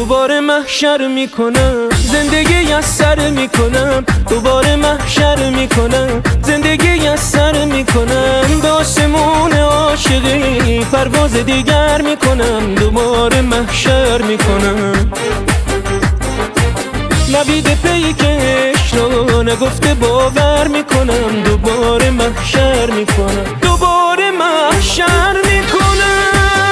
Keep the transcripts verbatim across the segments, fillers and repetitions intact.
دوباره محشر میکنم، زندگی از سر میکنم. دوباره محشر میکنم، زندگی از سر میکنم. به آسمون عاشقی پرواز دیگر میکنم. دوباره محشر میکنم. نوید پیکش رو نگفته باور میکنم. دوباره محشر میکنم. دوباره محشر میکنم.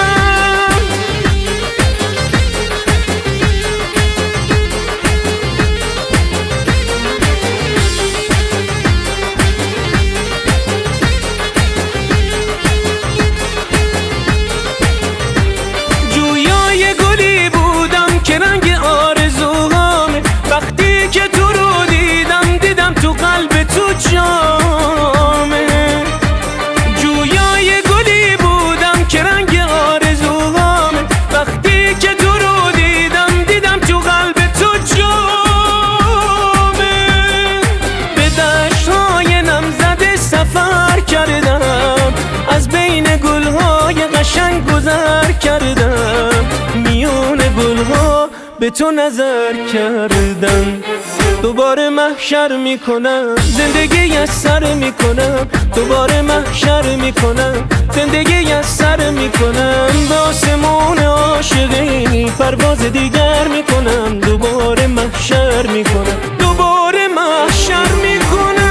جویای گلی بودم که رنگ آرزوهامه. وقتی که تو رو دیدم دیدم تو قلب تو جامه. جویای گلی بودم که رنگ آرزوهامه. وقتی که تو رو دیدم دیدم تو قلب تو جامه. به دشت‌های نمزده سفر کردم، از بین گل‌های قشنگ گذر کردم. میون گل‌ها به تو نظر کردم. دوباره محشر میکنم، زندگی از سر میکنم. دوباره محشر میکنم، زندگی از سر میکنم. به آسمون عاشقی پرواز دیگر میکنم. دوباره محشر میکنم. دوباره محشر میکنم.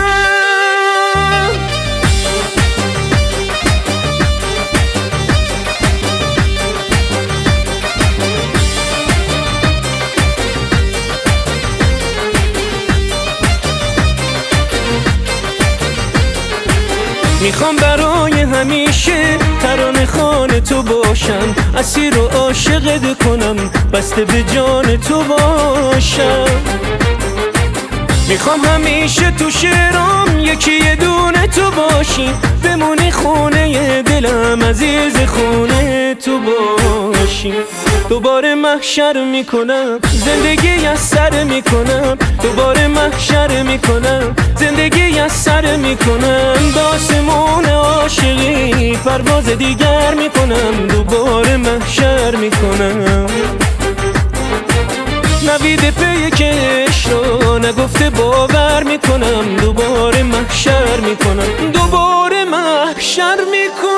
میخوام برای همیشه ترانه خوان تو باشم. اسیر و عاشقت کنم، بسته به جان تو باشم. میخوام همیشه تو شعرام یکی یه دونه تو باشی. بمونی خونه دلم، عزیز خونه تو باشی. دوباره محشر میکنم، زندگی از سر میکنم. دوباره محشر میکنم، زندگی از سر میکنم. به آسمون عاشقی پرواز دیگر میکنم. دوباره محشر میکنم. نوید پیکش رو نگفته باور میکنم. دوباره محشر میکنم. دوباره محشر میکنم.